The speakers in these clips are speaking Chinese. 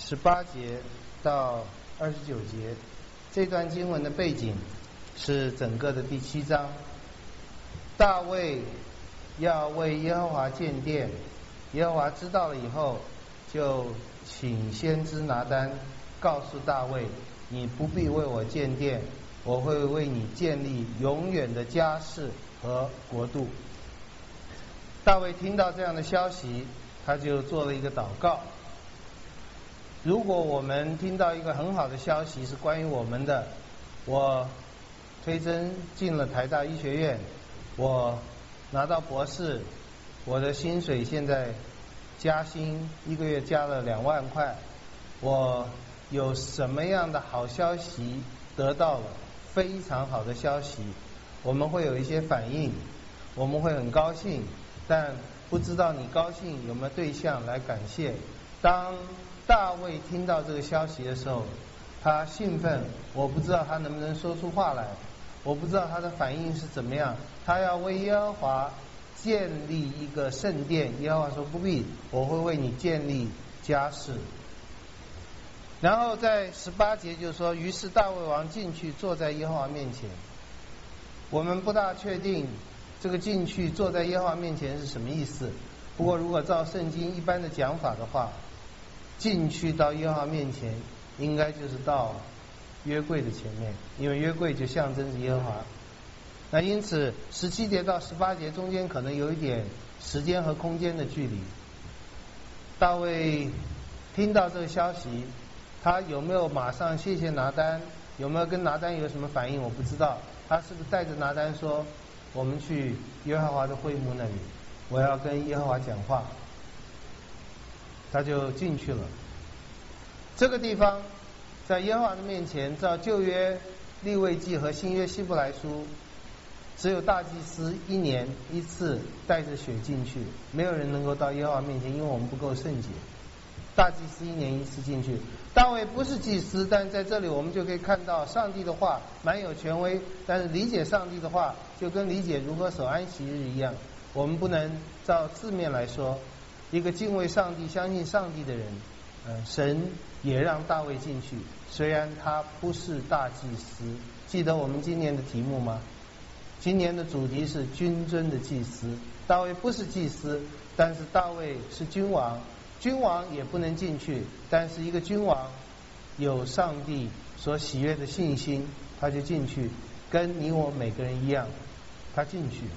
18节到29节，这段经文的背景是整个的第7章。大卫要为耶和华建殿，耶和华知道了以后，就请先知拿单告诉大卫，你不必为我建殿，我会为你建立永远的家室和国度。大卫听到这样的消息，他就做了一个祷告。如果我们听到一个很好的消息是关于我们的，我推甄进了台大医学院，我拿到博士，我的薪水现在加薪，1个月加了2万块，我有什么样的好消息得到了，非常好的消息，我们会有一些反应，我们会很高兴，但不知道你高兴有没有对象来感谢。当大卫听到这个消息的时候，他兴奋，我不知道他能不能说出话来，我不知道他的反应是怎么样。他要为耶和华建立一个圣殿，耶和华说不必，我会为你建立家室。然后在18节就说，于是大卫王进去坐在耶和华面前。我们不大确定这个进去坐在耶和华面前是什么意思，不过如果照圣经一般的讲法的话，进去到耶和华面前应该就是到约柜的前面，因为约柜就象征着耶和华。那因此17节到18节中间可能有一点时间和空间的距离。大卫听到这个消息，他有没有马上谢谢拿单，有没有跟拿单有什么反应我不知道。他是不是带着拿单说，我们去耶和华的会幕那里，我要跟耶和华讲话。他就进去了。这个地方在耶和华的面前，照旧约利未记和新约希伯来书，只有大祭司1年1次带着血进去，没有人能够到耶和华面前，因为我们不够圣洁。大祭司1年1次进去。大卫不是祭司，但在这里我们就可以看到上帝的话蛮有权威，但是理解上帝的话就跟理解如何守安息日一样，我们不能照字面来说。一个敬畏上帝相信上帝的人，神也让大卫进去，虽然他不是大祭司。记得我们今年的题目吗？今年的主题是君尊的祭司。大卫不是祭司，但是大卫是君王，君王也不能进去，但是一个君王有上帝所喜悦的信心，他就进去，跟你我每个人一样，他进去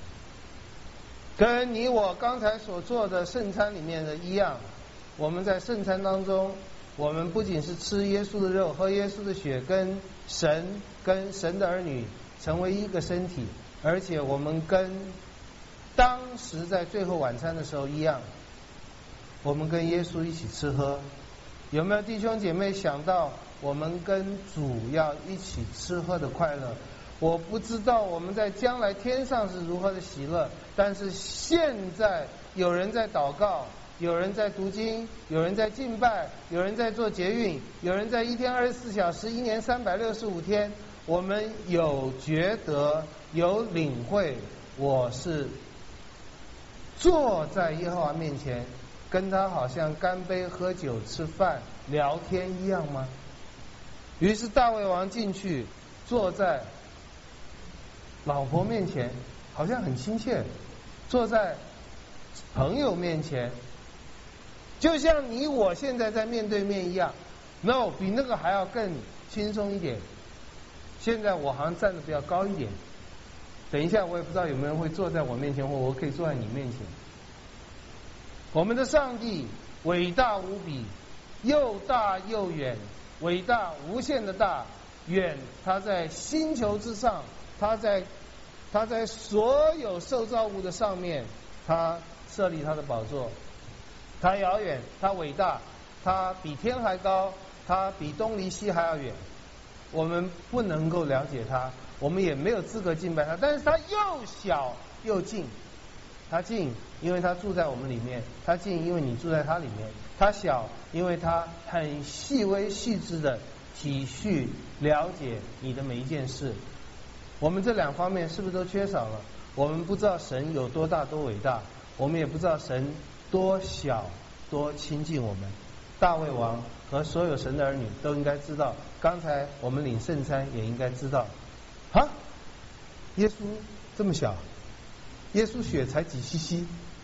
跟你我刚才所做的圣餐里面的一样。我们在圣餐当中，我们不仅是吃耶稣的肉喝耶稣的血，跟神的儿女成为一个身体，而且我们跟当时在最后晚餐的时候一样，我们跟耶稣一起吃喝。有没有弟兄姐妹想到我们跟主要一起吃喝的快乐？我不知道我们在将来天上是如何的喜乐，但是现在有人在祷告，有人在读经，有人在敬拜，有人在做捷运，有人在1天24小时1年365天，我们有觉得有领会，我是坐在耶和华面前跟他好像干杯喝酒吃饭聊天一样吗？于是大卫王进去坐在老婆面前，好像很亲切，坐在朋友面前，就像你我现在在面对面一样。 No， 比那个还要更轻松一点。现在我好像站得比较高一点，等一下我也不知道有没有人会坐在我面前，或我可以坐在你面前。我们的上帝伟大无比，又大又远，伟大无限的大，远他在星球之上，他在所有受造物的上面，他设立他的宝座。他遥远，他伟大，他比天还高，他比东离西还要远。我们不能够了解他，我们也没有资格敬拜他，但是他又小又近。他近，因为他住在我们里面；他近，因为你住在他里面；他小，因为他很细微细致的体恤了解你的每一件事。我们这两方面是不是都缺少了？我们不知道神有多大多伟大，我们也不知道神多小多亲近我们。 大卫王和所有神的儿女都应该知道，刚才我们领圣餐也应该知道，啊，耶稣这么小，耶稣血才几cc。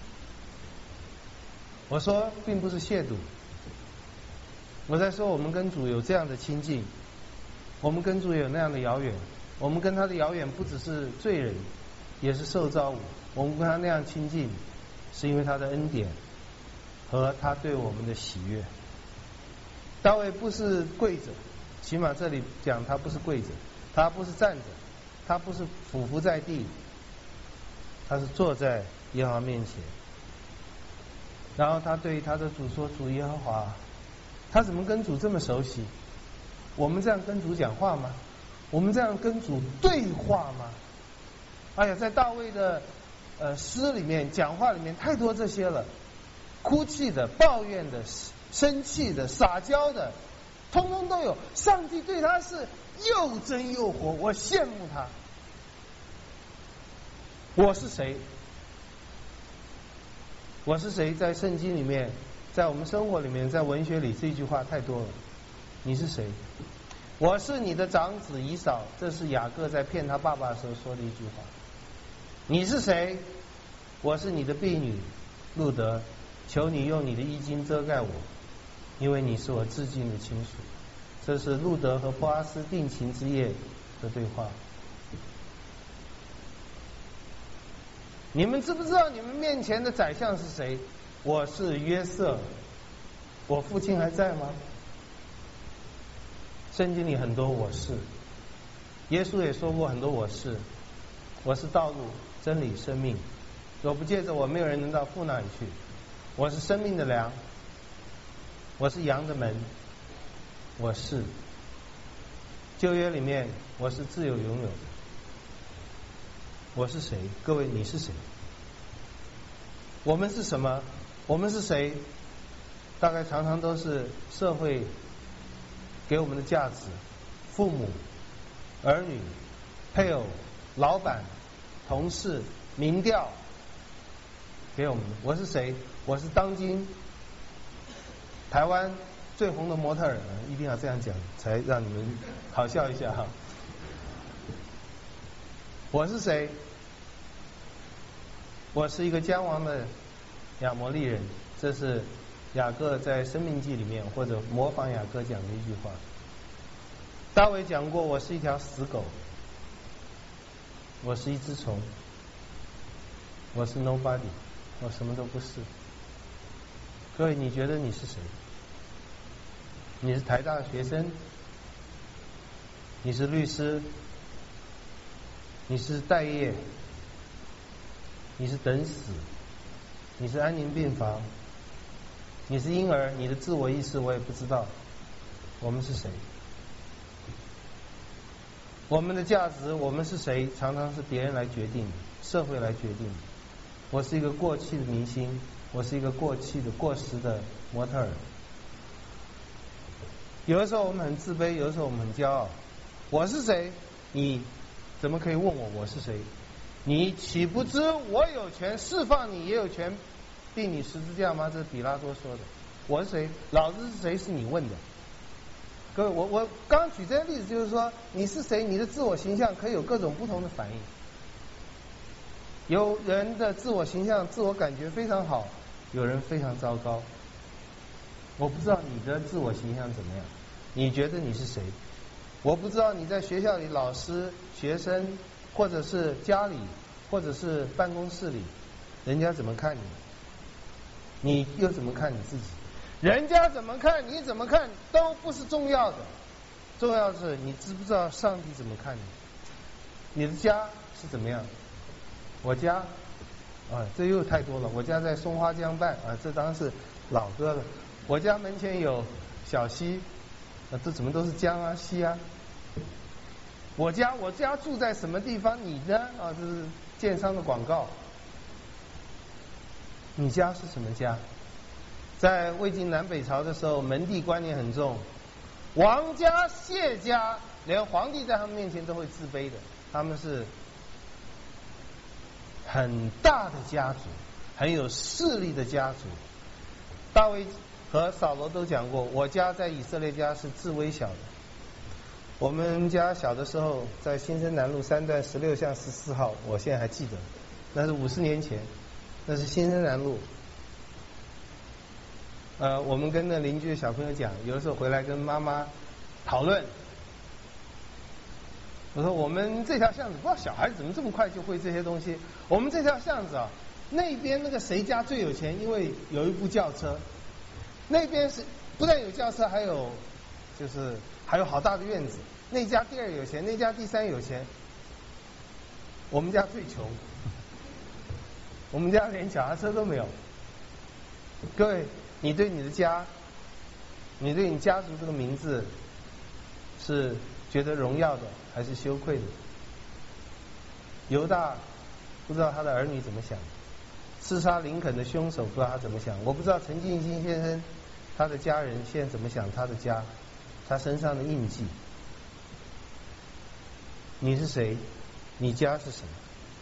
我说并不是亵渎，我在说我们跟主有这样的亲近，我们跟主有那样的遥远，我们跟他的遥远不只是罪人，也是受造物。我们跟他那样亲近，是因为他的恩典和他对我们的喜悦。大卫不是跪着，起码这里讲他不是跪着，他不是站着，他不是俯伏在地，他是坐在耶和华面前。然后他对他的主说：“主耶和华。”他怎么跟主这么熟悉？我们这样跟主讲话吗？我们这样跟主对话吗？哎呀，在大卫的诗里面、讲话里面太多这些了，哭泣的、抱怨的、生气的、撒娇的，通通都有。上帝对他是又真又活，我羡慕他。我是谁？我是谁？在圣经里面，在我们生活里面，在文学里，这句话太多了。你是谁？我是你的长子以扫，这是雅各在骗他爸爸的时候说的一句话。你是谁？我是你的婢女路德，求你用你的衣襟遮盖我，因为你是我至近的亲属。这是路德和波阿斯定情之夜的对话。你们知不知道你们面前的宰相是谁？我是约瑟。我父亲还在吗？圣经里很多我是，耶稣也说过很多我是。我是道路、真理、生命，若不借着我，没有人能到父那里去。我是生命的粮，我是羊的门，我是旧约里面我是自由拥有的。我是谁？各位，你是谁？我们是什么？我们是谁？大概常常都是社会给我们的价值，父母、儿女、配偶、老板、同事、民调给我们的。我是谁？我是当今台湾最红的模特儿，一定要这样讲，才让你们好笑一下哈。我是谁？我是一个将亡的亚摩利人，这是雅各在生命记里面或者模仿雅各讲的一句话。大卫讲过，我是一条死狗，我是一只虫，我是 nobody， 我什么都不是。各位，你觉得你是谁？你是台大的学生？你是律师？你是待业？你是等死？你是安宁病房？你是婴儿？你的自我意识我也不知道。我们是谁？我们的价值，我们是谁，常常是别人来决定的，社会来决定的。我是一个过气的明星，我是一个过气的过时的模特儿。有的时候我们很自卑，有的时候我们很骄傲。我是谁？你怎么可以问我是谁？你岂不知我有权释放你，也有权钉你十字架吗？这是比拉多说的。我是谁？老子是谁？是你问的。各位，我刚举这些例子，就是说你是谁，你的自我形象可以有各种不同的反应。有人的自我形象、自我感觉非常好，有人非常糟糕。我不知道你的自我形象怎么样，你觉得你是谁？我不知道你在学校里，老师、学生，或者是家里，或者是办公室里，人家怎么看你？你又怎么看你自己？人家怎么看，你怎么看，都不是重要的。重要的是你知不知道上帝怎么看你？你的家是怎么样？我家这又太多了。我家在松花江畔这当然是老歌了。我家门前有小溪，这怎么都是江啊溪啊？我家住在什么地方？你呢？这是建商的广告。你家是什么家？在魏晋南北朝的时候，门第观念很重，王家、谢家，连皇帝在他们面前都会自卑的。他们是很大的家族，很有势力的家族。大卫和扫罗都讲过，我家在以色列家是至微小的。我们家小的时候在新生南路3段16巷14号，我现在还记得，那是50年前，那是新生南路。我们跟那邻居的小朋友讲，有的时候回来跟妈妈讨论，我说我们这条巷子，不知道小孩子怎么这么快就会这些东西。我们这条巷子啊，那边那个谁家最有钱，因为有一部轿车，那边是不但有轿车，还有好大的院子。那家第2有钱，那家第3有钱。我们家最穷，我们家连脚踏车都没有。各位，你对你的家，你对你家族这个名字，是觉得荣耀的还是羞愧的？犹大不知道他的儿女怎么想，刺杀林肯的凶手不知道他怎么想。我不知道陈进兴先生他的家人现在怎么想他的家，他身上的印记。你是谁？你家是什么？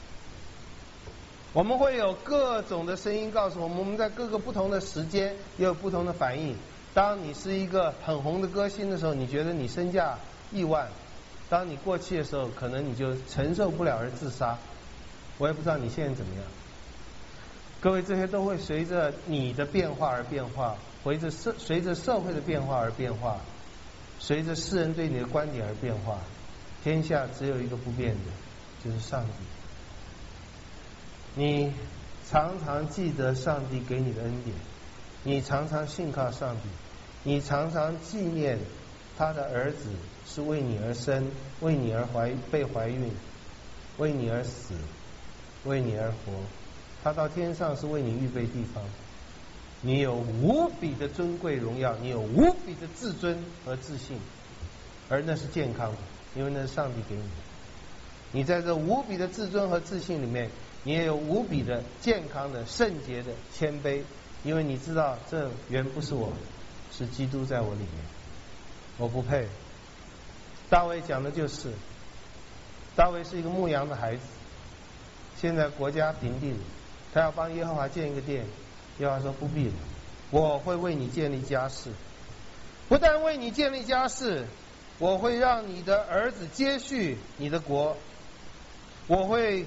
我们会有各种的声音告诉我们，我们在各个不同的时间也有不同的反应。当你是一个很红的歌星的时候，你觉得你身价亿万；当你过气的时候，可能你就承受不了而自杀。我也不知道你现在怎么样。各位，这些都会随着你的变化而变化，随着社会的变化而变化，随着世人对你的观点而变化。天下只有一个不变的，就是上帝。你常常记得上帝给你的恩典，你常常信靠上帝，你常常纪念他的儿子是为你而生，为你而被怀孕，为你而死，为你而活。他到天上是为你预备地方。你有无比的尊贵荣耀，你有无比的自尊和自信，而那是健康的，因为那是上帝给你的。你在这无比的自尊和自信里面，你也有无比的健康的圣洁的谦卑，因为你知道这原不是我，是基督在我里面，我不配。大卫讲的就是，大卫是一个牧羊的孩子，现在国家平定了，他要帮耶和华建一个殿，耶和华说不必了，我会为你建立家室，不但为你建立家室，我会让你的儿子接续你的国，我会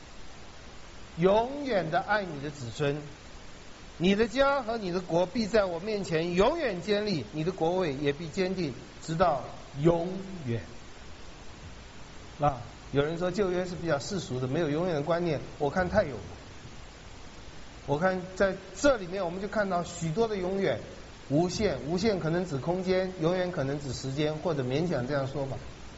永远的爱你的子孙，你的家和你的国必在我面前永远坚立，你的国位也必坚定，直到永远。有人说旧约是比较世俗的，没有永远的观念，我看太有了。我看在这里面我们就看到许多的永远，无限，无限可能指空间，永远可能指时间，或者勉强这样说吧。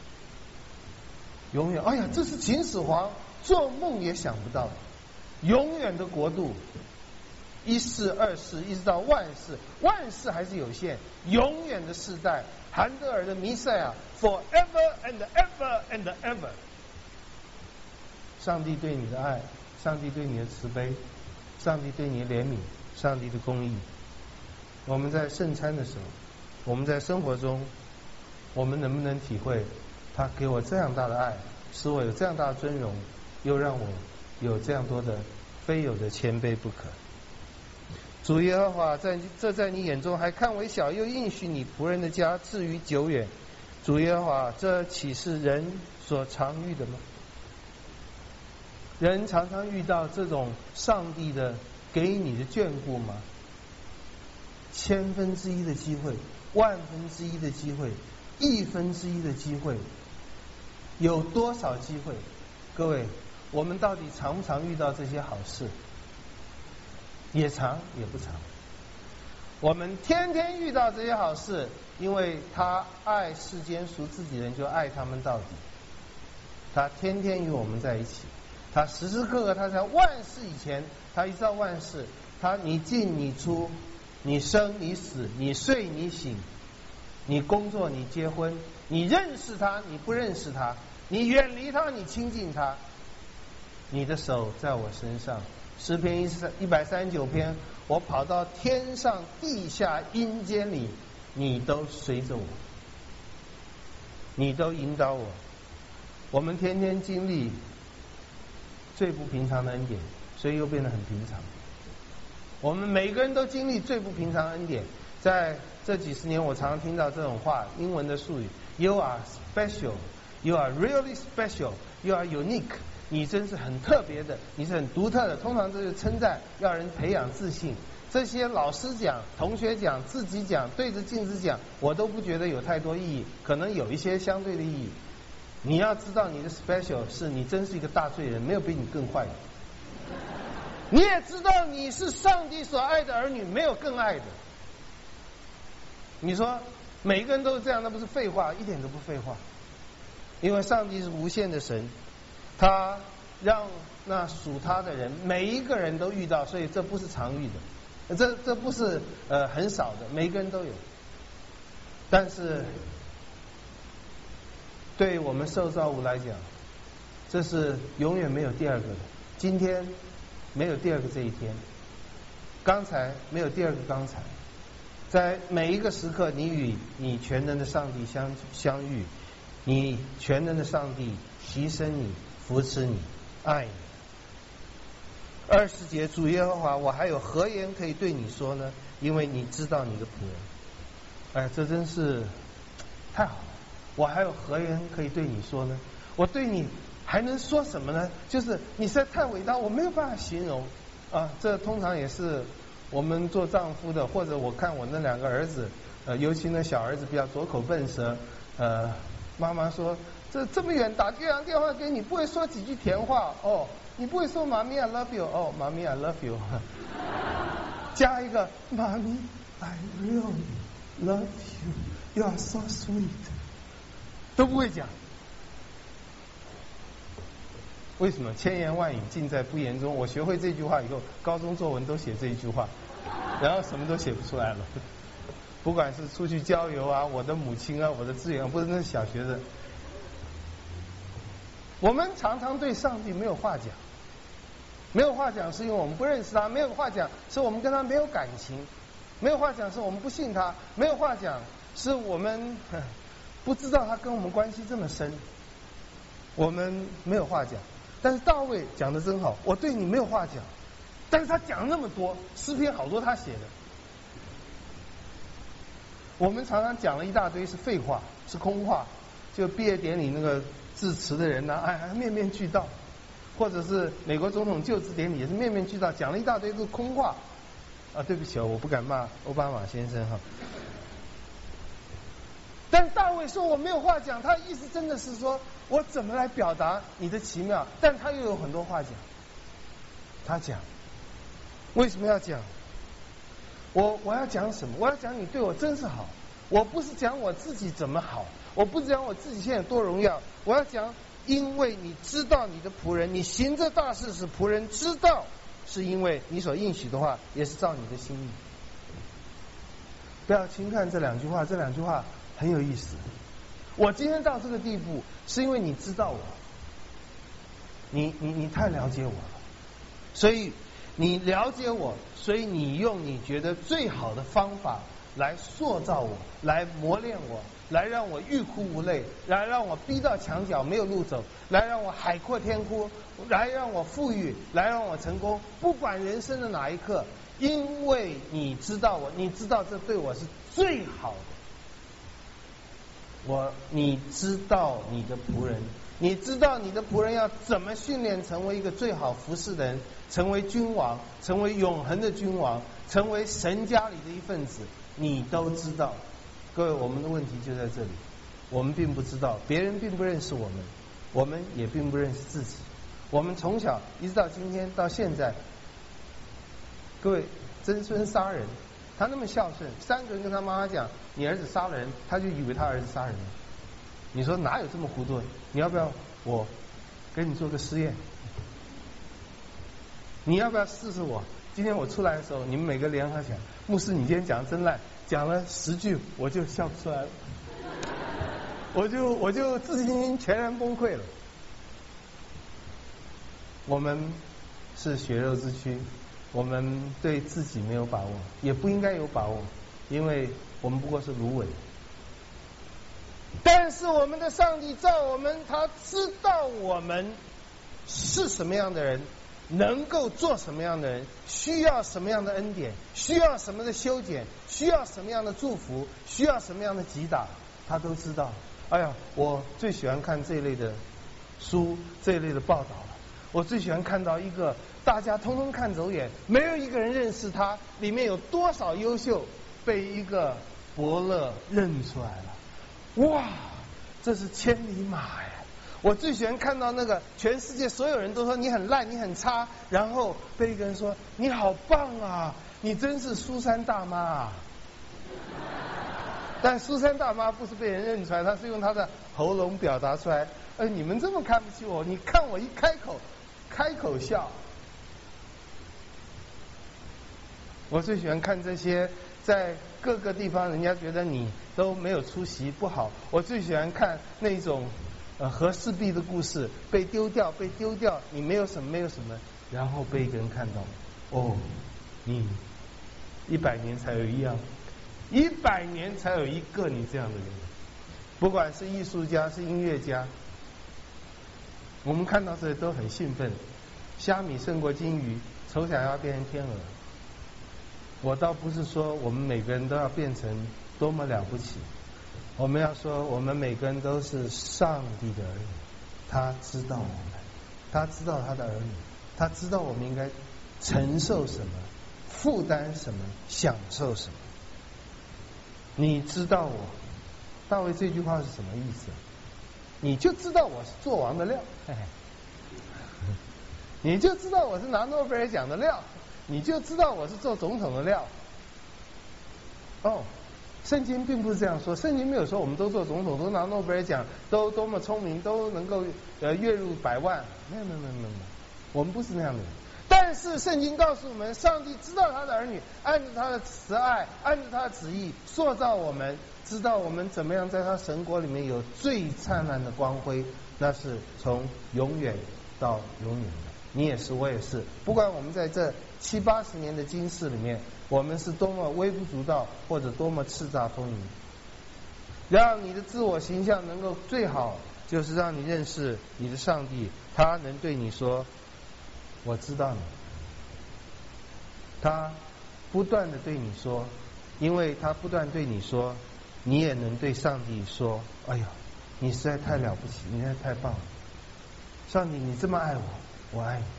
永远，哎呀，这是秦始皇做梦也想不到的，永远的国度，一世二世一直到万世，万世还是有限，永远的世代，韩德尔的弥赛亚 ，forever and ever and ever。上帝对你的爱，上帝对你的慈悲，上帝对你的怜悯，上帝的公义。我们在圣餐的时候，我们在生活中，我们能不能体会他给我这样大的爱，使我有这样大的尊荣，又让我有这样多的非有的谦卑不可。主耶和华在你眼中还看为小，又应许你仆人的家至于久远。主耶和华，这岂是人所常遇的吗？人常常遇到这种上帝的给你的眷顾吗？1/1000的机会，1/1000的机会，1/1的机会，有多少机会？各位，我们到底常不常遇到这些好事？也常也不常。我们天天遇到这些好事，因为他爱世间属自己人，就爱他们到底。他天天与我们在一起，他时时刻刻，他在万事以前，他一造万事，他你进你出，你生你死，你睡你醒，你工作你结婚，你认识他你不认识他，你远离他你亲近他，你的手在我身上。诗篇139篇，我跑到天上地下阴间里，你都随着我，你都引导我。我们天天经历最不平常的恩典，所以又变得很平常。我们每个人都经历最不平常的恩典， 在这几十年，我常常听到这种话，英文的术语 ：You are special, you are really special, you are unique。你真是很特别的，你是很独特的。通常这是称赞，要人培养自信。这些老师讲、同学讲、自己讲、对着镜子讲，我都不觉得有太多意义，可能有一些相对的意义。你要知道，你的 special 是你真是一个大罪人，没有比你更坏的。你也知道你是上帝所爱的儿女，没有更爱的。你说每一个人都是这样，那不是废话？一点都不废话。因为上帝是无限的神，他让那属他的人每一个人都遇到，所以这不是常遇的，这不是很少的，每一个人都有。但是对我们受造物来讲，这是永远没有第二个的。今天没有第二个这一天，刚才没有第二个刚才，在每一个时刻，你与你全能的上帝相遇，你全能的上帝牺牲你、扶持你、爱你。20节，主耶和华，我还有何言可以对你说呢？因为你知道你的仆人。哎，这真是太好了！我还有何言可以对你说呢？我对你还能说什么呢？就是你实在太伟大，我没有办法形容啊！这通常也是我们做丈夫的，或者我看我那2个儿子，尤其那小儿子比较拙口笨舌，妈妈说这么远打这样电话给你，不会说几句甜话哦，你不会说妈咪 I love you 哦，妈咪 I love you， 加一个妈咪 I really love you， you are so sweet， 都不会讲。为什么？千言万语尽在不言中。我学会这句话以后，高中作文都写这一句话，然后什么都写不出来了。不管是出去郊游啊，我的母亲啊，我的资源，不是那小学生。我们常常对上帝没有话讲，没有话讲是因为我们不认识他，没有话讲是我们跟他没有感情，没有话讲是我们不信他，没有话讲是我们不知道他跟我们关系这么深，我们没有话讲。但是大卫讲得真好，我对你没有话讲，但是他讲那么多，诗篇好多他写的。我们常常讲了一大堆是废话，是空话，就毕业典礼那个致辞的人呢，面面俱到，或者是美国总统就职典礼也是面面俱到，讲了一大堆都是空话。对不起，我不敢骂奥巴马先生哈。但大卫说我没有话讲，他意思真的是说我怎么来表达你的奇妙，但他又有很多话讲。他讲，为什么要讲？我要讲什么？我要讲你对我真是好。我不是讲我自己怎么好，我不是讲我自己现在有多荣耀，我要讲因为你知道你的仆人，你行这大事使仆人知道，是因为你所应许的话也是照你的心意。不要轻看这2句话，这2句话很有意思。我今天到这个地步，是因为你知道我，你太了解我了，所以你了解我，所以你用你觉得最好的方法来塑造我，来磨练我，来让我欲哭无泪，来让我逼到墙角没有路走，来让我海阔天空，来让我富裕，来让我成功。不管人生的哪一刻，因为你知道我，你知道这对我是最好的。你知道你的仆人，你知道你的仆人要怎么训练成为一个最好服侍的人，成为君王，成为永恒的君王，成为神家里的一份子，你都知道。各位，我们的问题就在这里，我们并不知道，别人并不认识我们，我们也并不认识自己。我们从小一直到今天到现在，各位，曾孙杀人，他那么孝顺，3个人跟他妈妈讲你儿子杀了人，他就以为他儿子杀人了。你说哪有这么糊涂？你要不要我给你做个实验？你要不要试试我？今天我出来的时候，你们每个联合起来，牧师你今天讲的真烂，讲了10句我就笑不出来了，我就自信心全然崩溃了。我们是血肉之躯，我们对自己没有把握，也不应该有把握，因为我们不过是芦苇。但是我们的上帝造我们，他知道我们是什么样的人， 能够做什么样的人，需要什么样的恩典，需要什么的修剪，需要什么样的祝福，需要什么样的击打，他都知道。哎呀，我最喜欢看这一类的书，这一类的报道了。我最喜欢看到一个大家通通看走眼，没有一个人认识他，里面有多少优秀，被一个伯乐认出来了。哇，这是千里马呀！我最喜欢看到那个全世界所有人都说你很烂，你很差，然后被一个人说你好棒啊，你真是苏珊大妈啊。但苏珊大妈不是被人认出来，她是用她的喉咙表达出来。你们这么看不起我，你看我一开口笑。我最喜欢看这些在各个地方人家觉得你都没有出息不好，我最喜欢看那种和氏璧的故事，被丢掉，你没有什么，然后被一个人看到，哦，你100年才有一样，100年才有一个你这样的人。不管是艺术家是音乐家，我们看到这都很兴奋。虾米胜过金鱼，丑小鸭变成天鹅。我倒不是说我们每个人都要变成多么了不起，我们要说我们每个人都是上帝的儿女，他知道我们，他知道他的儿女，他知道我们应该承受什么，负担什么，享受什么。你知道我，大卫这句话是什么意思？你就知道我是做王的料，你就知道我是拿诺贝尔奖的料，你就知道我是做总统的料。哦，圣经并不是这样说，圣经没有说我们都做总统，都拿诺贝尔奖，都多么聪明，都能够月入100万。没有，我们不是那样的人。但是圣经告诉我们，上帝知道他的儿女，按照他的慈爱，按照他的旨意塑造我们，知道我们怎么样在他神国里面有最灿烂的光辉，那是从永远到永远的。你也是，我也是，不管我们在这70、80年的今世里面，我们是多么微不足道，或者多么叱咤风云，让你的自我形象能够最好，就是让你认识你的上帝，他能对你说我知道你，他不断的对你说，因为他不断对你说，你也能对上帝说，哎呀，你实在太了不起，你实在太棒了，上帝你这么爱我，我爱你。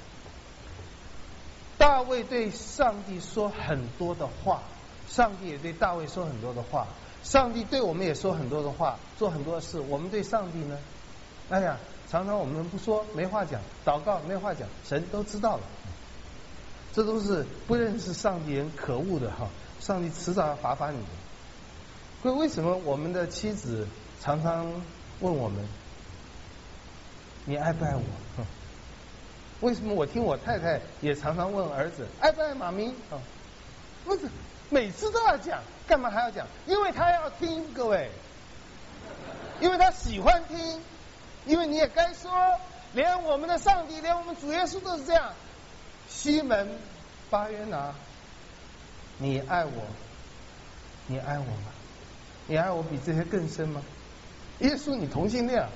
大卫对上帝说很多的话，上帝也对大卫说很多的话，上帝对我们也说很多的话，做很多事。我们对上帝呢？哎呀，常常我们不说，没话讲，祷告没话讲，神都知道了。这都是不认识上帝人可恶的哈，上帝迟早要罚你的。所以为什么我们的妻子常常问我们，你爱不爱我？为什么我听我太太也常常问儿子爱不爱妈咪？不是每次都要讲，干嘛还要讲？因为他要听，各位，因为他喜欢听，因为你也该说，连我们的上帝，连我们主耶稣都是这样。西门巴约拿，你爱我，你爱我吗？你爱我比这些更深吗？耶稣，你同性恋？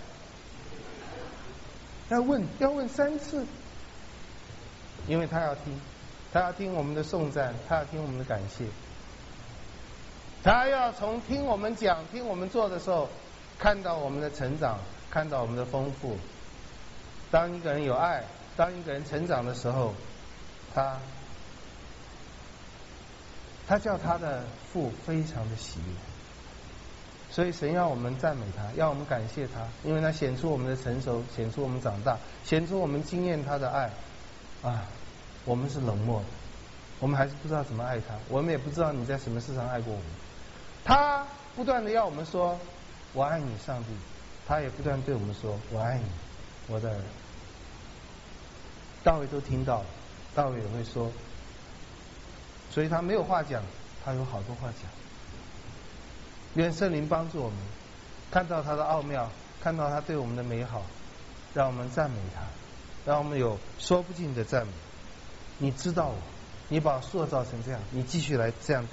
要问3次，因为他要听，他要听我们的颂赞，他要听我们的感谢，他要从听我们讲、听我们做的时候，看到我们的成长，看到我们的丰富。当一个人有爱，当一个人成长的时候，他叫他的父非常的喜悦。所以神要我们赞美他，要我们感谢他，因为他显出我们的成熟，显出我们长大，显出我们经验他的爱啊。我们是冷漠的，我们还是不知道怎么爱他，我们也不知道你在什么事上爱过我们。他不断的要我们说我爱你上帝，他也不断对我们说我爱你我的儿。大卫都听到了，大卫也会说，所以他没有话讲，他有好多话讲。愿圣灵帮助我们看到他的奥妙，看到他对我们的美好，让我们赞美他，让我们有说不尽的赞美。你知道我，你把我塑造成这样，你继续来这样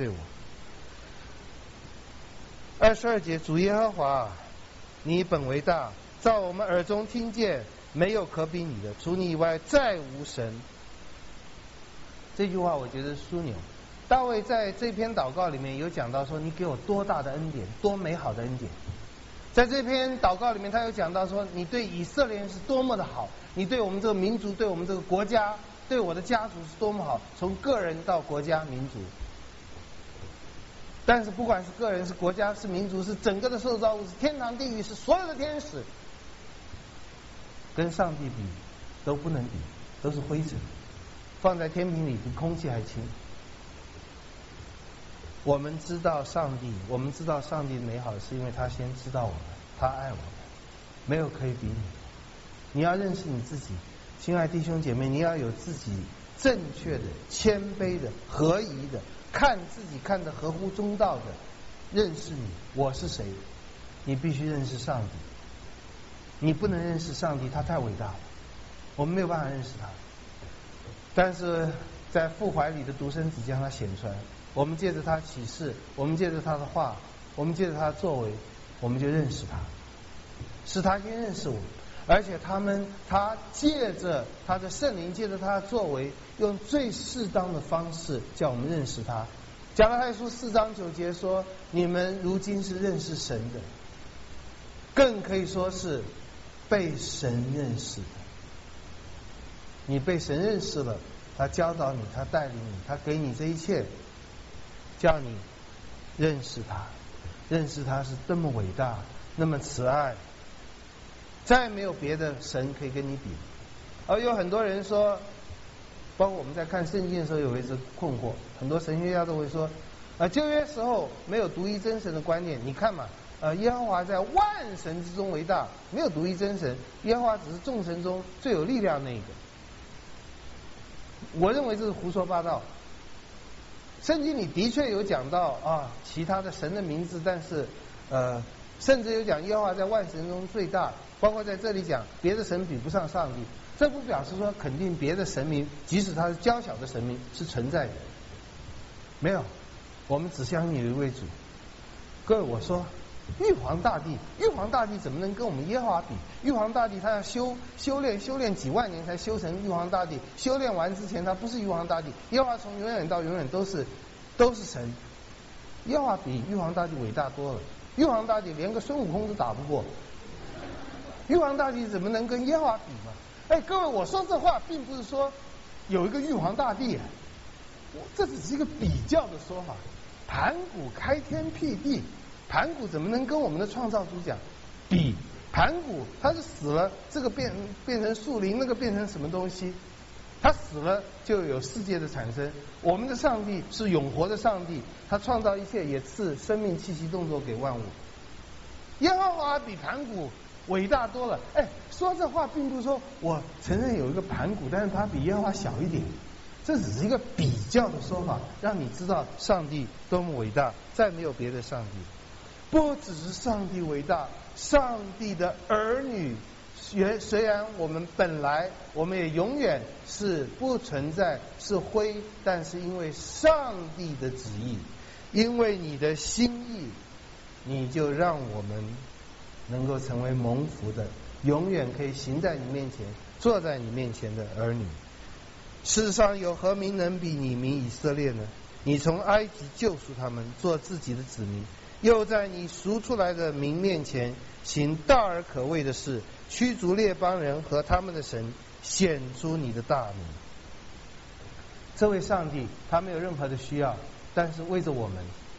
对我。22节，主耶和华，你本为大，在我们耳中听见， 没有可比你的，除你以外再无神。这句话我觉得是枢纽。大卫在这篇祷告里面有讲到说，你给我多大的恩典，多美好的恩典。在这篇祷告里面，他有讲到说，你对以色列人是多么的好，你对我们这个民族，对我们这个国家，对我的家族是多么好，从个人到国家民族。但是不管是个人是国家是民族是整个的受造物是天堂地狱是所有的天使，跟上帝比都不能比，都是灰尘，放在天平里比空气还轻。我们知道上帝，我们知道上帝的美好，是因为他先知道我们，他爱我们，没有可以比拟。你要认识你自己，亲爱弟兄姐妹，你要有自己正确的、谦卑的、合宜的，看自己看得合乎中道的，认识你，我是谁？你必须认识上帝。你不能认识上帝，他太伟大了，我们没有办法认识他。但是在父怀里的独生子将他显出来，我们借着他启示，我们借着他的话，我们借着他的作为，我们就认识他。是他先认识我们，而且他借着他的圣灵，借着他的作为，用最适当的方式叫我们认识他。加拉太书4章9节说，你们如今是认识神的，更可以说是被神认识的。你被神认识了，他教导你，他带领你，他给你这一切，叫你认识他。认识他是这么伟大，那么慈爱，再没有别的神可以跟你比。而有很多人说，包括我们在看圣经的时候有一次困惑，很多神学家都会说，旧约时候没有独一真神的观念，你看嘛，耶和华在万神之中为大，没有独一真神，耶和华只是众神中最有力量那一个。我认为这是胡说八道。圣经里的确有讲到其他的神的名字，但是甚至有讲耶和华在万神中最大，包括在这里讲别的神比不上上帝。这不表示说肯定别的神明，即使他是娇小的神明是存在的，没有，我们只相信有一位主。各位，我说玉皇大帝怎么能跟我们耶和华比？玉皇大帝他要修炼几万年才修成玉皇大帝，修炼完之前他不是玉皇大帝。耶和华从永远到永远都是神，耶和华比玉皇大帝伟大多了。玉皇大帝连个孙悟空都打不过，玉皇大帝怎么能跟耶和华比嘛？各位，我说这话并不是说有一个玉皇大帝，这只是一个比较的说法。盘古开天辟地，盘古怎么能跟我们的创造主讲比？盘古他是死了，这个变成树林，那个变成什么东西？他死了就有世界的产生。我们的上帝是永活的上帝，他创造一切，也赐生命气息动作给万物。耶和华比盘古伟大多了。说这话并不是说我承认有一个盘古，但是他比耶和华小一点，这只是一个比较的说法，让你知道上帝多么伟大，再没有别的上帝。不只是上帝伟大，上帝的儿女虽然我们也永远是不存在，是灰，但是因为上帝的旨意，因为你的心意，你就让我们能够成为蒙福的，永远可以行在你面前，坐在你面前的儿女。世上有何民能比你民以色列呢？你从埃及救赎他们，做自己的子民，又在你赎出来的民面前行大而可畏的事，驱逐列邦人和他们的神，显出你的大名。这位上帝他没有任何的需要，但是为着我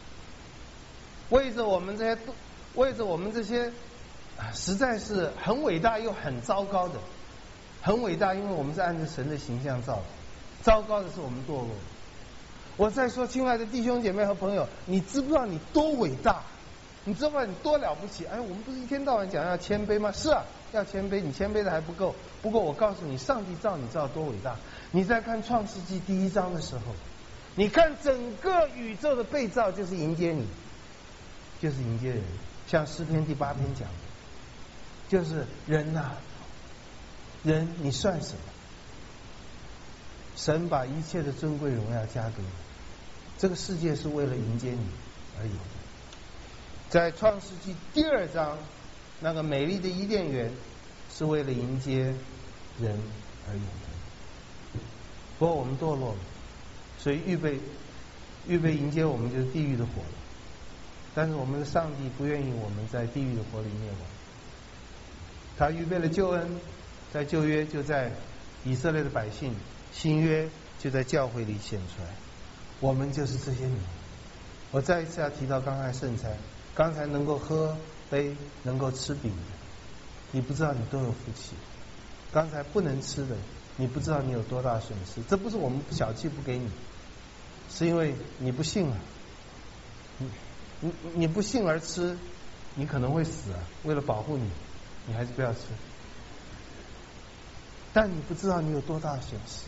们这些实在是很伟大又很糟糕的。很伟大，因为我们是按照神的形象造的，糟糕的是我们堕落。我再说，亲爱的弟兄姐妹和朋友，你知不知道你多伟大？你知不知道你多了不起？我们不是一天到晚讲要谦卑吗？是啊，要谦卑，你谦卑的还不够。不过我告诉你，上帝造你造多伟大。你在看创世纪第1章的时候，你看整个宇宙的被造就是迎接你，就是迎接人。像诗篇第8篇讲的，就是人人你算什么？神把一切的尊贵荣耀加给你，这个世界是为了迎接你而有的。在创世纪第2章，那个美丽的伊甸园， 是为了迎接人而有的。不过我们堕落了，所以预备迎接我们就是地狱的火了。但是我们的上帝不愿意我们在地狱的火里灭亡，他预备了救恩，在旧约就在以色列的百姓，新约就在教会里显出来。我们就是这些人。我再一次要提到刚才圣餐，刚才能够喝杯能够吃饼的，你不知道你多有福气。刚才不能吃的，你不知道你有多大损失。这不是我们小气不给你，是因为你不信了。你不信而吃，你可能会死啊！为了保护你，你还是不要吃。但你不知道你有多大的损失。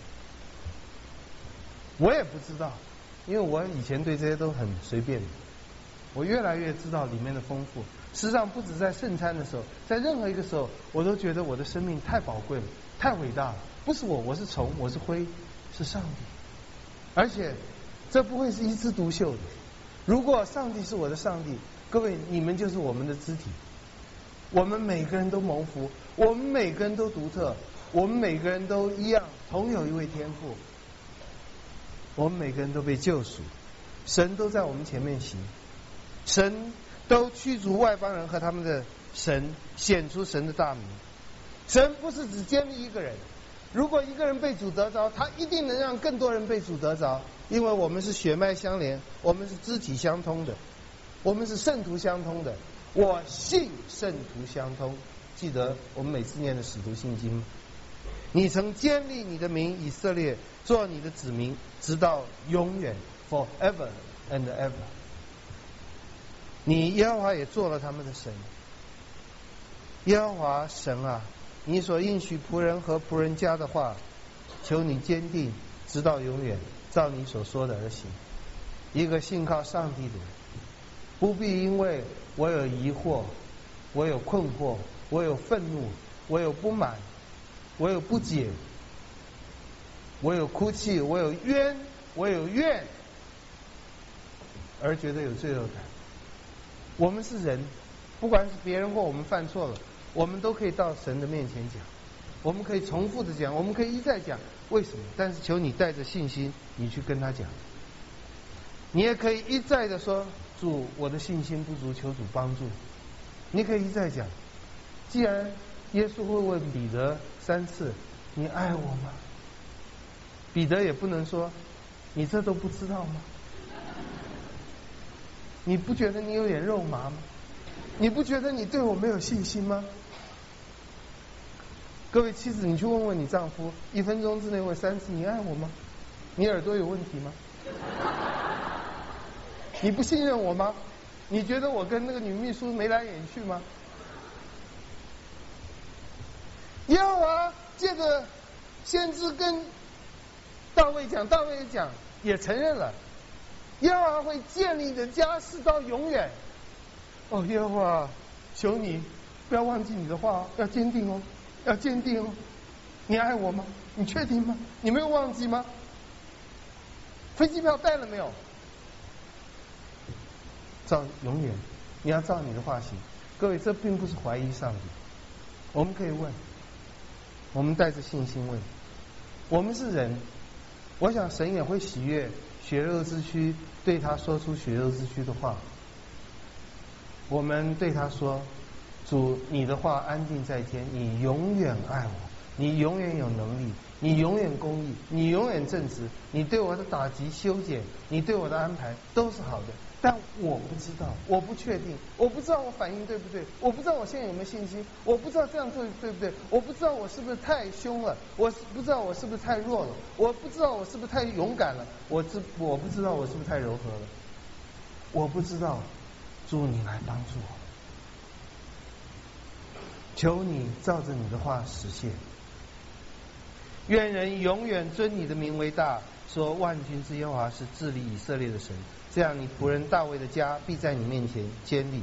我也不知道，因为我以前对这些都很随便的。我越来越知道里面的丰富。事实上，不止在圣餐的时候，在任何一个时候，我都觉得我的生命太宝贵了，太伟大了。不是我是虫，我是灰，是上帝。而且，这不会是一枝独秀的。如果上帝是我的上帝，各位，你们就是我们的肢体。我们每个人都蒙福，我们每个人都独特，我们每个人都一样，同有一位天父。我们每个人都被救赎，神都在我们前面行，神都驱逐外邦人和他们的神，显出神的大名。神不是只建立一个人，如果一个人被主得着，他一定能让更多人被主得着，因为我们是血脉相连，我们是肢体相通的，我们是圣徒相通的。我信圣徒相通，记得我们每次念的使徒信经吗？你曾建立你的名以色列，做你的子民，直到永远 ，forever and ever。你耶和华也做了他们的神。耶和华神啊，你所应许仆人和仆人家的话，求你坚定，直到永远，照你所说的而行。一个信靠上帝的人，不必因为我有疑惑，我有困惑，我有愤怒，我有不满，我有不解，我有哭泣，我有冤，我有怨，而觉得有罪恶感。我们是人，不管是别人或我们犯错了，我们都可以到神的面前讲，我们可以重复的讲，我们可以一再讲为什么。但是求你带着信心，你去跟他讲。你也可以一再的说，主，我的信心不足，求主帮助。你可以一再讲，既然耶稣会问彼得3次，你爱我吗？彼得也不能说，你这都不知道吗？你不觉得你有点肉麻吗？你不觉得你对我没有信心吗？各位妻子，你去问问你丈夫，1分钟之内问3次，你爱我吗？你耳朵有问题吗？你不信任我吗？你觉得我跟那个女秘书眉来眼去吗？耶和华借着先知跟大卫讲，大卫讲也承认了，耶和华会建立你的家世到永远。哦，耶和华，求你不要忘记你的话，要坚定哦，要坚定哦。你爱我吗？你确定吗？你没有忘记吗？飞机票带了没有？照永远，你要照你的话行。各位，这并不是怀疑上帝，我们可以问，我们带着信心问。我们是人，我想神也会喜悦血肉之躯对他说出血肉之躯的话。我们对他说，主，你的话安定在天，你永远爱我，你永远有能力，你永远公义，你永远正直，你对我的打击修剪，你对我的安排都是好的。但我不知道，我不确定，我不知道我反应对不对，我不知道我现在有没有信心，我不知道这样做对不对，我不知道我是不是太凶了，我不知道我是不是太弱了，我不知道我是不是太勇敢了，我不知道我是不是太柔和了，我不知道。主，你来帮助我，求你照着你的话实现。愿人永远尊你的名为大，说万军之耶和华是治理以色列的神，这样你仆人大卫的家必在你面前坚立。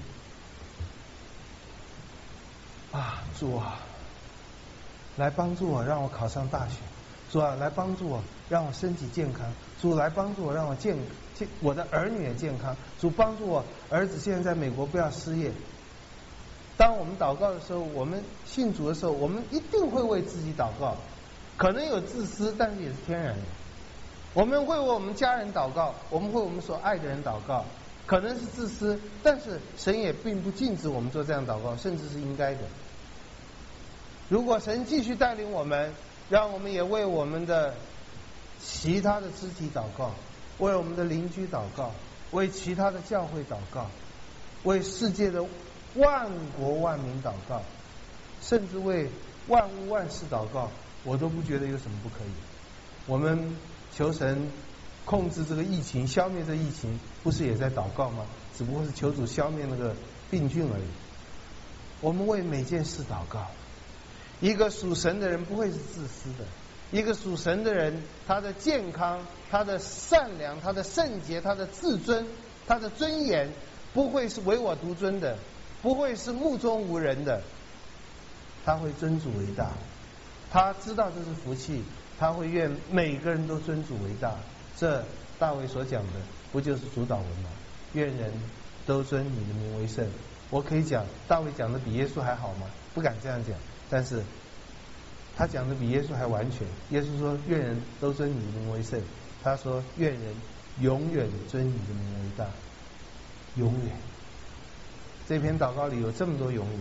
啊，主啊，来帮助我，让我考上大学。主啊，来帮助我，让我身体健康。主，来帮助我，让我的儿女也健康。主，帮助我儿子现在在美国不要失业。 当我们祷告的时候，我们信主的时候，我们一定会为自己祷告，可能有自私，但是也是天然的。我们会为我们家人祷告，我们会为我们所爱的人祷告，可能是自私，但是神也并不禁止我们做这样祷告，甚至是应该的。如果神继续带领我们，让我们也为我们的其他的肢体祷告，为我们的邻居祷告，为其他的教会祷告，为世界的万国万民祷告，甚至为万物万事祷告，我都不觉得有什么不可以。我们求神控制这个疫情，消灭这疫情，不是也在祷告吗？只不过是求主消灭那个病菌而已。我们为每件事祷告。一个属神的人不会是自私的，一个属神的人，他的健康，他的善良，他的圣洁，他的自尊，他的尊严，不会是唯我独尊的，不会是目中无人的，他会尊主为大，他知道这是福气，他会愿每个人都尊主为大。这大卫所讲的不就是主导文吗？愿人都尊你的名为圣。我可以讲大卫讲的比耶稣还好吗？不敢这样讲，但是他讲的比耶稣还完全。耶稣说愿人都尊你的名为圣，他说愿人永远尊你的名为大。永远，这篇祷告里有这么多永远。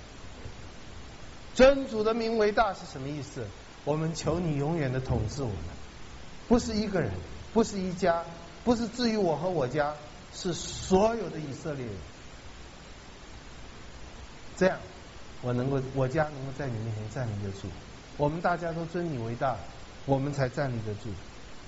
尊主的名为大是什么意思？我们求你永远的统治我们，不是一个人，不是一家，不是至于我和我家，是所有的以色列人。这样我家能够在你面前站立得住，我们大家都尊你为大，我们才站立得住。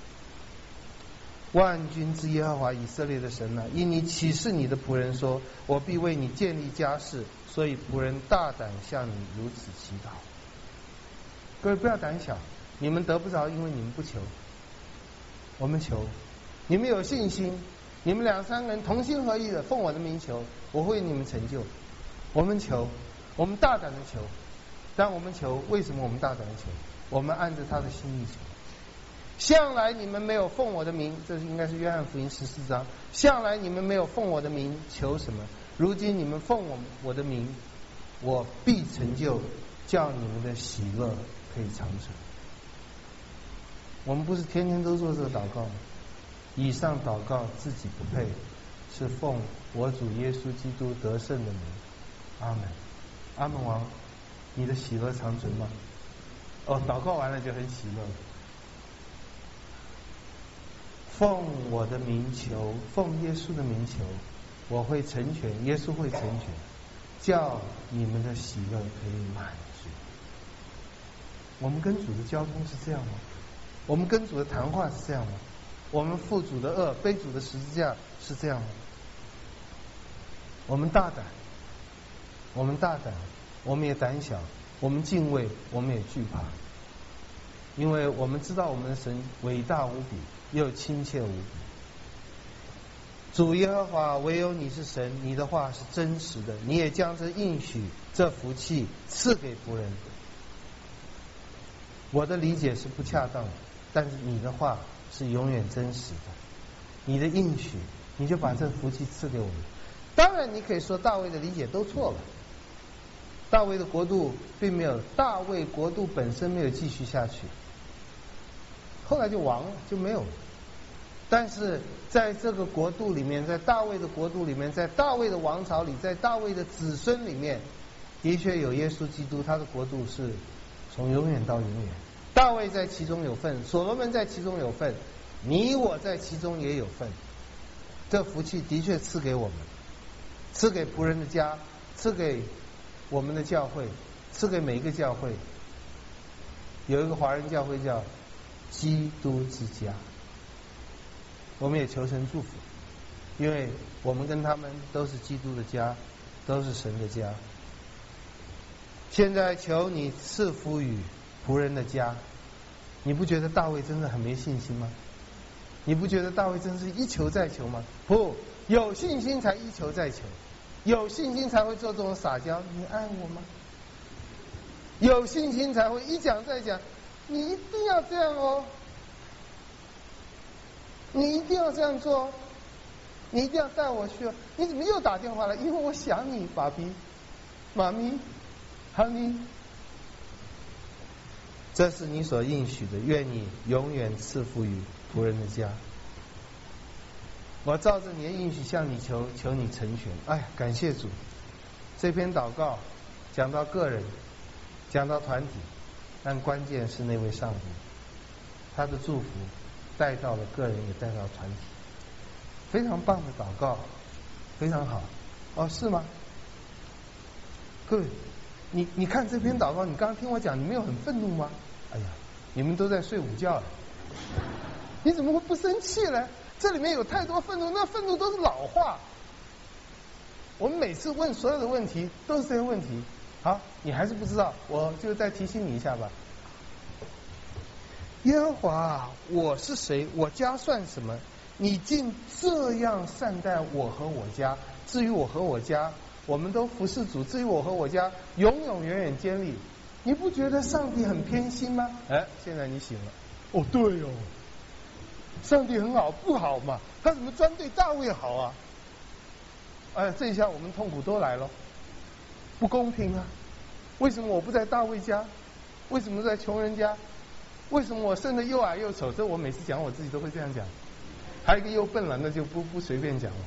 万军之耶和华以色列的神啊，因你启示你的仆人说，我必为你建立家室，所以仆人大胆向你如此祈祷。各位不要胆小，你们得不着，因为你们不求。我们求，你们有信心，你们2、3个人同心合意的奉我的名求，我会为你们成就。我们求，我们大胆的求，但我们求，为什么我们大胆的求？我们按着他的心意求。向来你们没有奉我的名，这应该是约翰福音14章。向来你们没有奉我的名求什么？如今你们奉我的名，我必成就，叫你们的喜乐可以长存。我们不是天天都做这个祷告吗？以上祷告自己不配，是奉我主耶稣基督得胜的名。阿门。阿门王，你的喜乐长存吗？祷告完了就很喜乐。奉我的名求，奉耶稣的名求，我会成全，耶稣会成全，叫你们的喜乐可以满足。我们跟主的交通是这样吗？我们跟主的谈话是这样吗？我们负主的恶，背主的十字架是这样吗？我们大胆，我们大胆，我们也胆小，我们敬畏，我们也惧怕，因为我们知道我们的神伟大无比，又亲切无比。主耶和华，唯有你是神，你的话是真实的，你也将这应许、这福气赐给仆人。我的理解是不恰当的，但是你的话是永远真实的，你的应许，你就把这福气赐给我们。当然你可以说大卫的理解都错了，大卫的国度并没有，大卫国度本身没有继续下去，后来就亡了，就没有了。但是在这个国度里面，在大卫的国度里面，在大卫的王朝里，在大卫的子孙里面，的确有耶稣基督，他的国度是从永远到永远。大卫在其中有份，所罗门在其中有份，你我在其中也有份。这福气的确赐给我们，赐给仆人的家，赐给我们的教会，赐给每一个教会。有一个华人教会叫基督之家，我们也求神祝福，因为我们跟他们都是基督的家，都是神的家。现在求你赐福于仆人的家。你不觉得大卫真的很没信心吗？你不觉得大卫真是一求再求吗？不，有信心才一求再求，有信心才会做这种撒娇，你爱我吗？有信心才会一讲再讲，你一定要这样哦，你一定要这样做，你一定要带我去哦。你怎么又打电话来？因为我想你，爸比。 妈咪 ，Honey， 这是你所应许的，愿你永远赐福于仆人的家。我照着你的应许向你求，求你成全。哎呀，感谢主！这篇祷告讲到个人，讲到团体，但关键是那位上帝，他的祝福带到了个人，也带到团体。非常棒的祷告，非常好。哦，是吗？各位，你看这篇祷告，你刚刚听我讲，你没有很愤怒吗？哎呀，你们都在睡午觉了，你怎么会不生气呢？这里面有太多愤怒，那愤怒都是老话。我们每次问所有的问题都是这些问题。好，你还是不知道，我就再提醒你一下吧。耶和华，我是谁？我家算什么？你竟这样善待我和我家。至于我和我家，我们都服侍主。至于我和我家，永永远远坚立。你不觉得上帝很偏心吗？哎，现在你醒了。哦，对哦，上帝很好，不好嘛？他怎么专对大卫好啊？哎，这一下我们痛苦都来了，不公平啊！为什么我不在大卫家？为什么在穷人家？为什么我生得又矮又丑？这我每次讲我自己都会这样讲。还有一个又笨了，那就不随便讲了。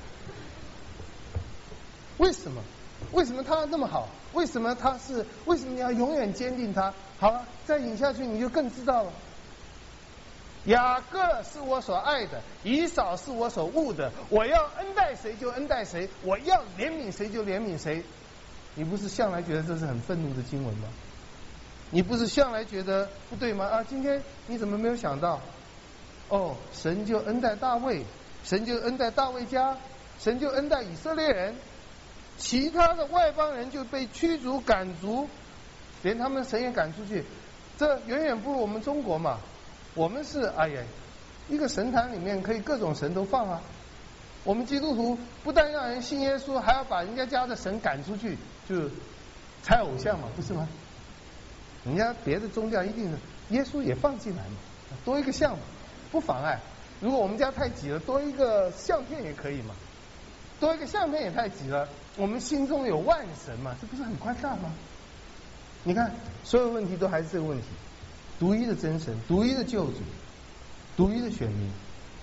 为什么？为什么他那么好？为什么你要永远坚定他？好了，再引下去你就更知道了。雅各是我所爱的，以扫是我所恶的。我要恩待谁就恩待谁，我要怜悯谁就怜悯谁。你不是向来觉得这是很愤怒的经文吗？你不是向来觉得不对吗？啊，今天你怎么没有想到？哦，神就恩待大卫，神就恩待大卫家，神就恩待以色列人，其他的外邦人就被驱逐赶逐，连他们神也赶出去。这远远不如我们中国嘛。我们是哎呀，一个神坛里面可以各种神都放啊。我们基督徒不但让人信耶稣，还要把人家家的神赶出去，就猜偶像嘛，不是吗？人家别的宗教一定是耶稣也放进来嘛，多一个像嘛，不妨碍。如果我们家太挤了，多一个相片也可以嘛，多一个相片也太挤了。我们心中有万神嘛，这不是很宽大吗？你看，所有问题都还是这个问题。独一的真神，独一的救主，独一的选民，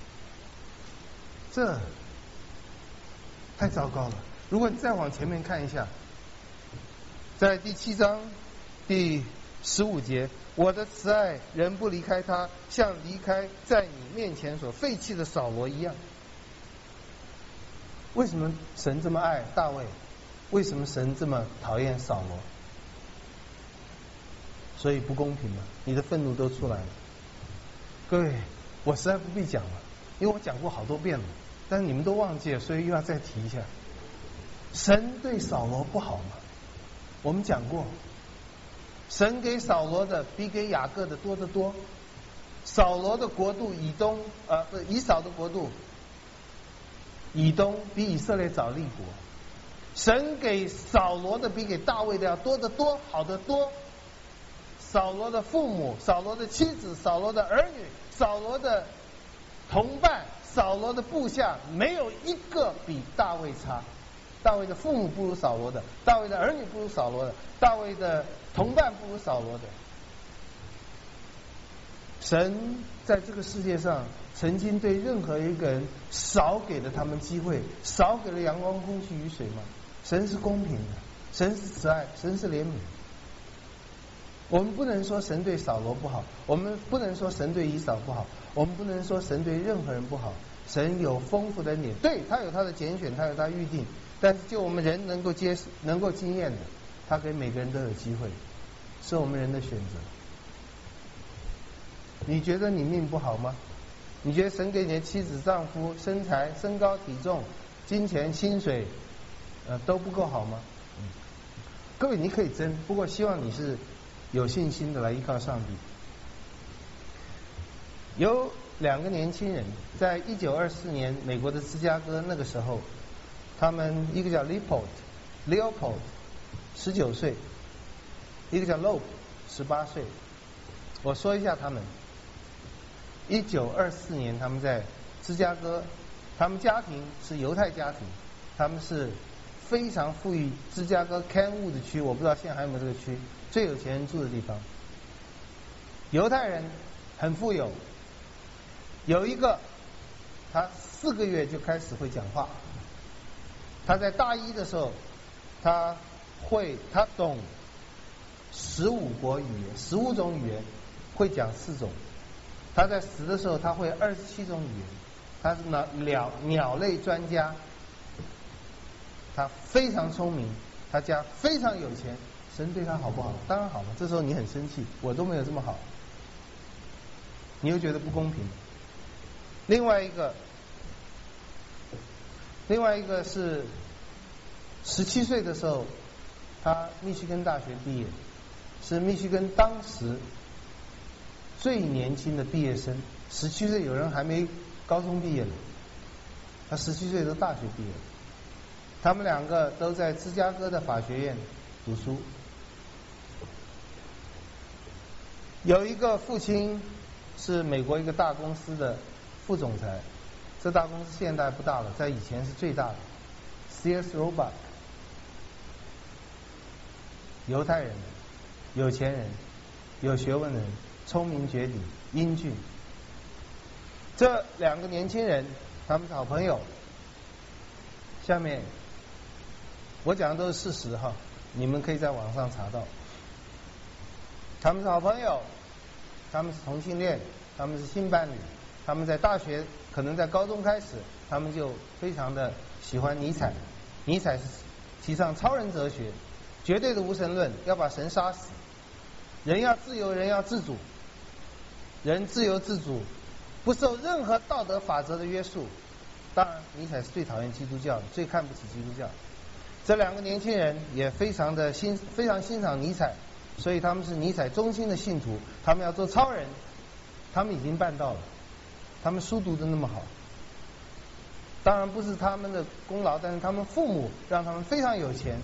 这太糟糕了。如果你再往前面看一下，在第7章第15节，我的慈爱人不离开他，像离开在你面前所废弃的扫罗一样。为什么神这么爱大卫？为什么神这么讨厌扫罗？所以不公平嘛，你的愤怒都出来了。各位，我实在不必讲了，因为我讲过好多遍了，但是你们都忘记了，所以又要再提一下。神对扫罗不好吗？我们讲过，神给扫罗的比给雅各的多得多。扫罗的国度以扫的国度以东比以色列早立国。神给扫罗的比给大卫的要多得多，好得多。扫罗的父母、扫罗的妻子、扫罗的儿女、扫罗的同伴、扫罗的部下，没有一个比大卫差。大卫的父母不如扫罗的，大卫的儿女不如扫罗的，大卫的同伴不如扫罗的。神在这个世界上曾经对任何一个人少给了他们机会，少给了阳光、空气、雨水吗？神是公平的，神是慈爱，神是怜悯。我们不能说神对扫罗不好，我们不能说神对以扫不好，我们不能说神对任何人不好。神有丰富的恩典，对，他有他的拣选，他有他预定，但是就我们人能够经验的，他给每个人都有机会，是我们人的选择。你觉得你命不好吗？你觉得神给你的妻子、丈夫、身材、身高、体重、金钱、薪水都不够好吗？各位你可以争，不过希望你是有信心的来依靠上帝。有2个年轻人，在1924年美国的芝加哥，那个时候他们一个叫 Leopold 19岁，一个叫 Loeb 18岁。我说一下他们。1924年他们在芝加哥，他们家庭是犹太家庭，他们是非常富裕，芝加哥 Kenwood 区，我不知道现在还有没有这个区，最有钱人住的地方。犹太人很富有，有一个他4个月就开始会讲话。他在大一的时候，他懂15国语言，15种语言，会讲4种。他在10的时候，他会27种语言。他是鸟类专家，他非常聪明，他家非常有钱。神对他好不好？当然好了。这时候你很生气，我都没有这么好，你又觉得不公平。另外一个是17岁的时候，他密西根大学毕业，是密西根当时最年轻的毕业生。17岁有人还没高中毕业呢，他17岁都大学毕业了。他们2个都在芝加哥的法学院读书。有一个父亲是美国一个大公司的副总裁，这大公司现在不大了，在以前是最大的 Sears Roebuck。 犹太人，有钱人，有学问的人，聪明绝顶，英俊。这2个年轻人，他们是好朋友。下面我讲的都是事实哈，你们可以在网上查到。他们是好朋友，他们是同性恋，他们是性伴侣，他们在大学，可能在高中开始，他们就非常的喜欢尼采。尼采是提倡超人哲学，绝对的无神论，要把神杀死。人要自由，人要自主，人自由自主，不受任何道德法则的约束。当然，尼采是最讨厌基督教的，最看不起基督教。这2个年轻人也非常欣赏尼采，所以他们是尼采忠心的信徒。他们要做超人，他们已经办到了。他们书读得那么好，当然不是他们的功劳，但是他们父母让他们非常有钱。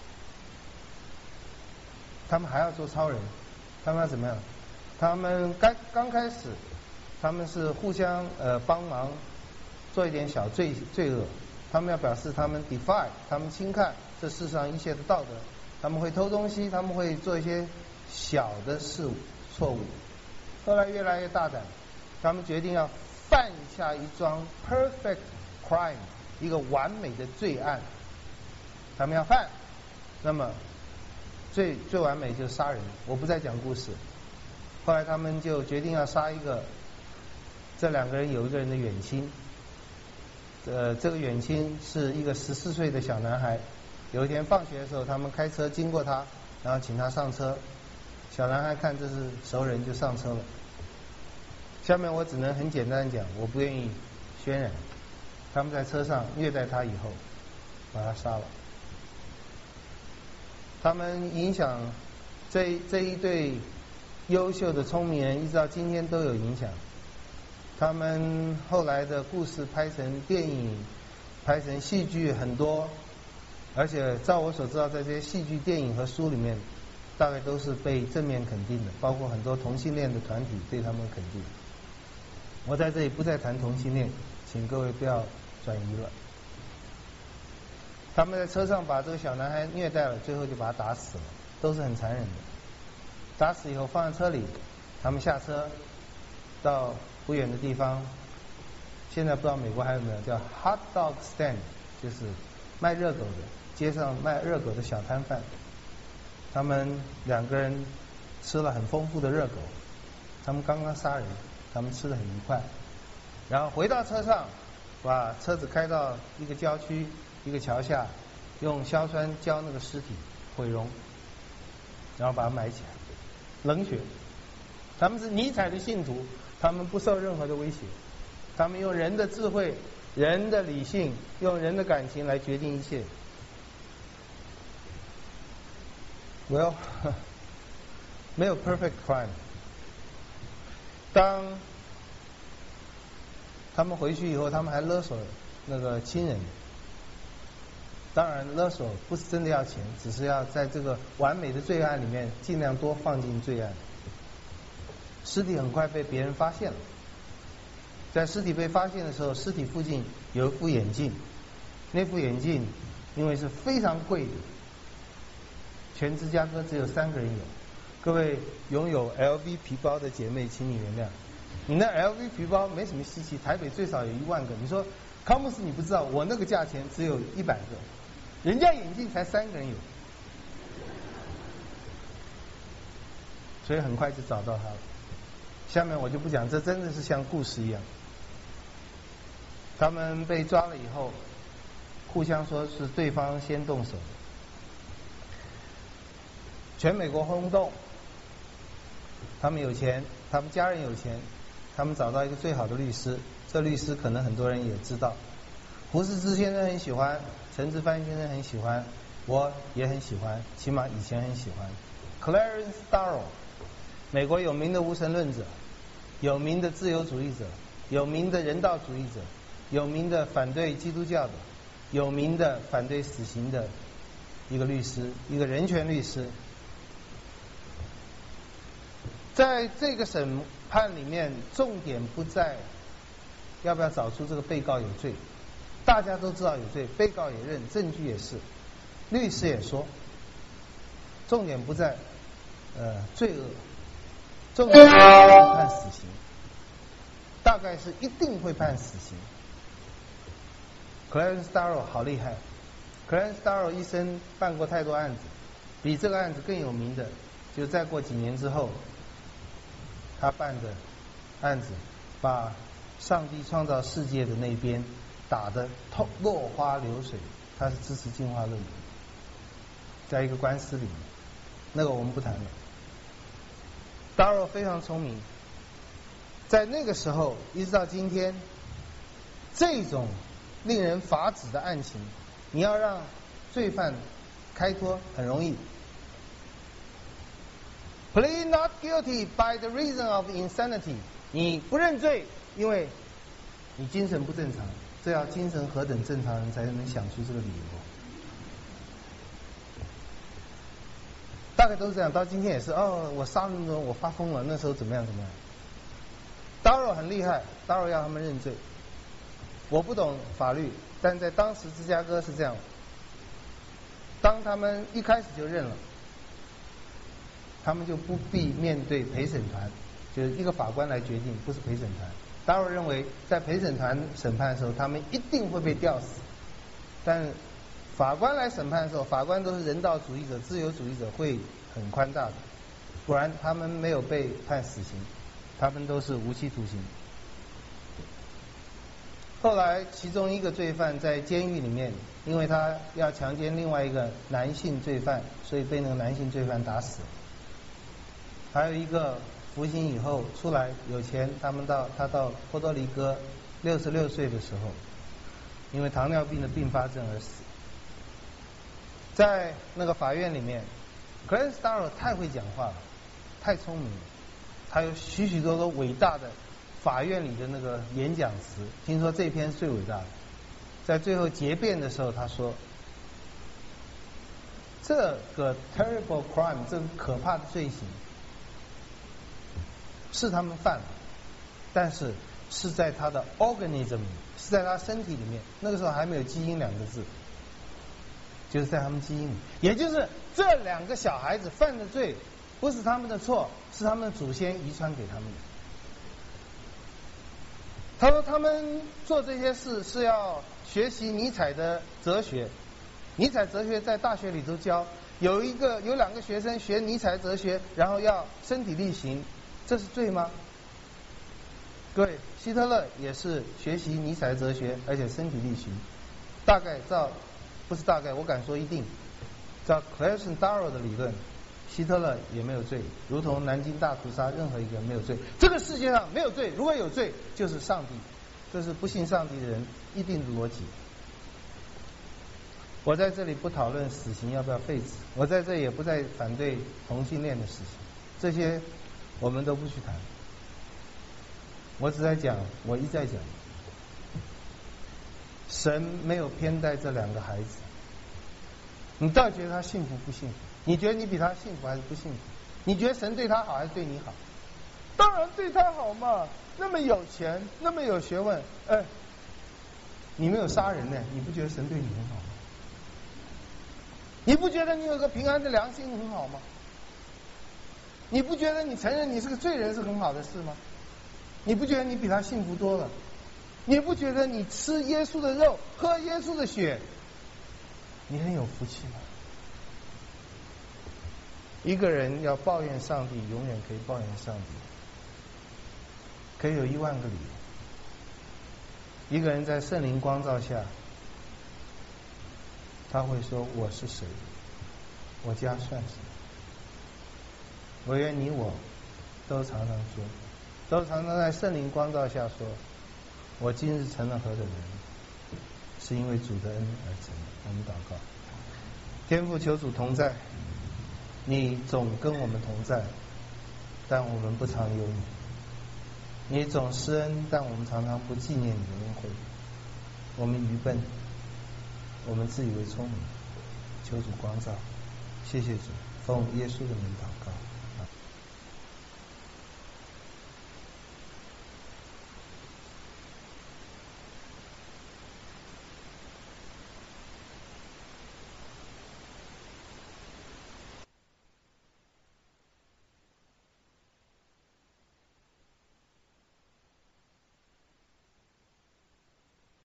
他们还要做超人，他们要怎么样？他们刚开始，他们是互相帮忙做一点小罪恶。他们要表示他们 defy， 他们轻看这世上一切的道德。他们会偷东西，他们会做一些小的错误。后来越来越大胆，他们决定要犯下一桩 perfect crime， 一个完美的罪案。他们要犯，那么最完美就是杀人。我不再讲故事。后来他们就决定要杀一个，这2个人有一个人的远亲。这个远亲是一个14岁的小男孩。有一天放学的时候，他们开车经过他，然后请他上车。小男孩看这是熟人，就上车了。下面我只能很简单讲，我不愿意渲染。他们在车上虐待他以后，把他杀了。他们影响这一对优秀的聪明人，一直到今天都有影响。他们后来的故事拍成电影，拍成戏剧很多，而且照我所知道，在这些戏剧、电影和书里面，大概都是被正面肯定的，包括很多同性恋的团体对他们肯定。我在这里不再谈同性恋，请各位不要转移了。他们在车上把这个小男孩虐待了，最后就把他打死了，都是很残忍的。打死以后放在车里，他们下车到不远的地方，现在不知道美国还有没有叫 hot dog stand， 就是卖热狗的，街上卖热狗的小摊贩。他们2个人吃了很丰富的热狗，他们刚刚杀人，他们吃得很愉快。然后回到车上，把车子开到一个郊区一个桥下，用硝酸浇那个尸体毁容，然后把它埋起来，冷血。他们是尼采的信徒，他们不受任何的威胁，他们用人的智慧、人的理性、用人的感情来决定一切。Well， 没有 perfect crime。当他们回去以后，他们还勒索那个亲人。当然，勒索不是真的要钱，只是要在这个完美的罪案里面尽量多放进罪案。尸体很快被别人发现了。在尸体被发现的时候，尸体附近有一副眼镜，那副眼镜因为是非常贵的，全芝加哥只有3个人有。各位拥有 LV 皮包的姐妹，请你原谅，你那 LV 皮包没什么稀奇，台北最少有1万个。你说康姆斯你不知道，我那个价钱只有100个，人家眼镜才3个人有，所以很快就找到他了。下面我就不讲，这真的是像故事一样。他们被抓了以后，互相说是对方先动手的，全美国轰动。他们有钱，他们家人有钱，他们找到一个最好的律师，这律师可能很多人也知道，胡适之先生很喜欢，陈之藩先生很喜欢，我也很喜欢，起码以前很喜欢 Clarence Darrow， 美国有名的无神论者，有名的自由主义者，有名的人道主义者，有名的反对基督教的，有名的反对死刑的一个律师，一个人权律师。在这个审判里面，重点不在要不要找出这个被告有罪，大家都知道有罪，被告也认，证据也是，律师也说，重点不在罪恶，重点是判死刑，大概是一定会判死刑。Clarence Darrow 好厉害， Clarence Darrow 一生办过太多案子，比这个案子更有名的，就再过几年之后，他办的案子把上帝创造世界的那边打得落花流水，他是支持进化论的，在一个官司里面，那个我们不谈了。Darrow 非常聪明，在那个时候一直到今天，这种令人发指的案情，你要让罪犯开脱很容易。Plead not guilty by the reason of insanity， 你不认罪，因为你精神不正常，这要精神何等正常人才能想出这个理由。大概都是这样，到今天也是，我杀了那么多人，我发疯了，那时候怎么样怎么样。Darrow 很厉害，Darrow 要他们认罪。我不懂法律，但在当时芝加哥是这样，当他们一开始就认了，他们就不必面对陪审团，就是一个法官来决定，不是陪审团。Darrow 认为在陪审团审判的时候，他们一定会被吊死，但法官来审判的时候，法官都是人道主义者、自由主义者，会很宽大的。果然他们没有被判死刑，他们都是无期徒刑。后来其中一个罪犯在监狱里面，因为他要强奸另外一个男性罪犯，所以被那个男性罪犯打死了。还有一个服刑以后出来有钱，他到波多黎各66岁的时候，因为糖尿病的并发症而死。在那个法院里面 Clarence Darrow 太会讲话了，太聪明了，他有许许多多伟大的法院里的那个演讲词，听说这篇最伟大的。在最后结辩的时候他说，这个 terrible crime， 这个可怕的罪行是他们犯了，但是是在他的 organism 里，是在他身体里面，那个时候还没有基因2个字，就是在他们基因里，也就是这2个小孩子犯的罪不是他们的错，是他们的祖先遗传给他们的。他说他们做这些事是要学习尼采的哲学，尼采哲学在大学里都教，有2个学生学尼采哲学，然后要身体力行，这是罪吗？各位，希特勒也是学习尼采哲学，而且身体力行。大概不是大概，我敢说一定，照 Clarence Darrow 的理论，希特勒也没有罪，如同南京大屠杀任何一个人没有罪。这个世界上没有罪，如果有罪就是上帝，这是不信上帝的人一定的逻辑。我在这里不讨论死刑要不要废止，我在这也不再反对同性恋的事情，这些我们都不去谈。我只在讲，我一再讲，神没有偏待这2个孩子。你到底觉得他幸福不幸福？你觉得你比他幸福还是不幸福？你觉得神对他好还是对你好？当然对他好嘛，那么有钱，那么有学问，你没有杀人呢，你不觉得神对你很好吗？ 你不觉得你有个平安的良心很好吗？你不觉得你承认你是个罪人是很好的事吗？你不觉得你比他幸福多了？你不觉得你吃耶稣的肉，喝耶稣的血，你很有福气吗？一个人要抱怨上帝，永远可以抱怨上帝，可以有10000个理由。一个人在圣灵光照下，他会说我是谁，我家算什么？我愿你我都常常说，都常常在圣灵光照下说，我今日成了何等人，是因为主的恩而成的。我们祷告。天父，求主同在，你总跟我们同在，但我们不常有你。你总施恩，但我们常常不纪念你的恩惠。我们愚笨，我们自以为聪明，求主光照。谢谢主，奉耶稣的名祷告。